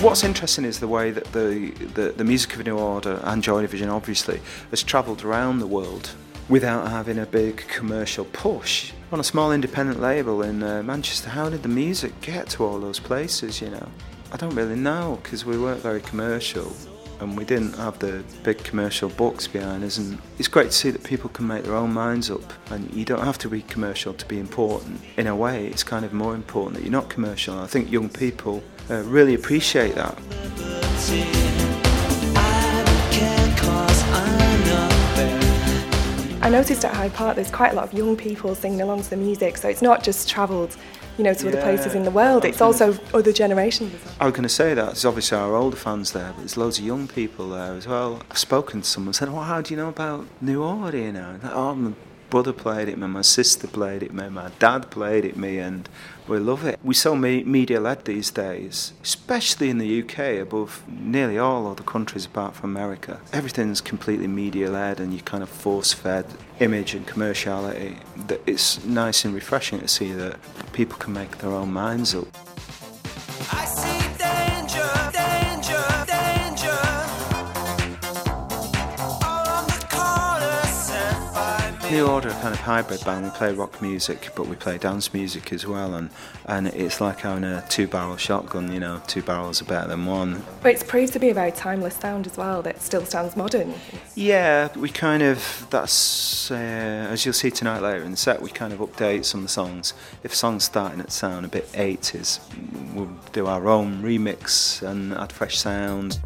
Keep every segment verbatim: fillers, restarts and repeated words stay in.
What's interesting is the way that the, the, the music of New Order and Joy Division obviously has travelled around the world without having a big commercial push. On a small independent label in uh, Manchester, how did the music get to all those places, you know? I don't really know, because we weren't very commercial and we didn't have the big commercial books behind us, and it's great to see that people can make their own minds up and you don't have to be commercial to be important. In a way, it's kind of more important that you're not commercial, and I think young people uh, really appreciate that. I noticed at Hyde Park there's quite a lot of young people singing along to the music, so it's not just travelled, you know, to yeah, other places in the world, it's also other generations as well. I was going to say that, there's obviously our older fans there, but there's loads of young people there as well. I've spoken to someone and said, well, how do you know about New Order, you know? Like, oh, my brother played it, my sister played it, my dad played it, me, and we love it. We're so me- media-led these days, especially in the U K, above nearly all other countries apart from America. Everything's completely media-led and you kind of force-fed image and commerciality. It's nice and refreshing to see that people can make their own minds up. I see danger, danger, danger. On the corner set by me. New Order, a kind of hybrid band. We play rock music, but we play dance music as well, and, and it's like having a two-barrel shotgun, you know, two barrels are better than one. But it's proved to be a very timeless sound as well, that still sounds modern. Yeah, we kind of, that's, uh, as you'll see tonight later in the set, we kind of update some of the songs. If a song's starting to sound a bit eighties, we'll do our own remix and add fresh sounds.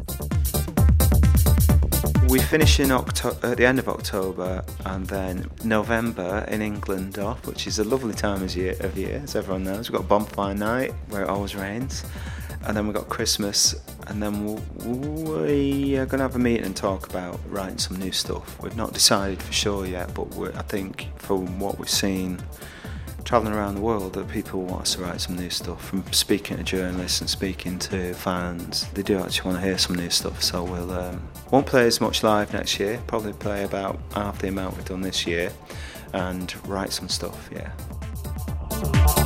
We finish in Octo- at the end of October, and then November in England off, which is a lovely time of year, of year, as everyone knows. We've got Bonfire Night, where it always rains, and then we've got Christmas, and then we are going to have a meeting and talk about writing some new stuff. We've not decided for sure yet, but we're, I think from what we've seen travelling around the world, that people want us to write some new stuff. From speaking to journalists and speaking to fans, they do actually want to hear some new stuff. So we'll um, won't play as much live next year. Probably play about half the amount we've done this year, and write some stuff. Yeah.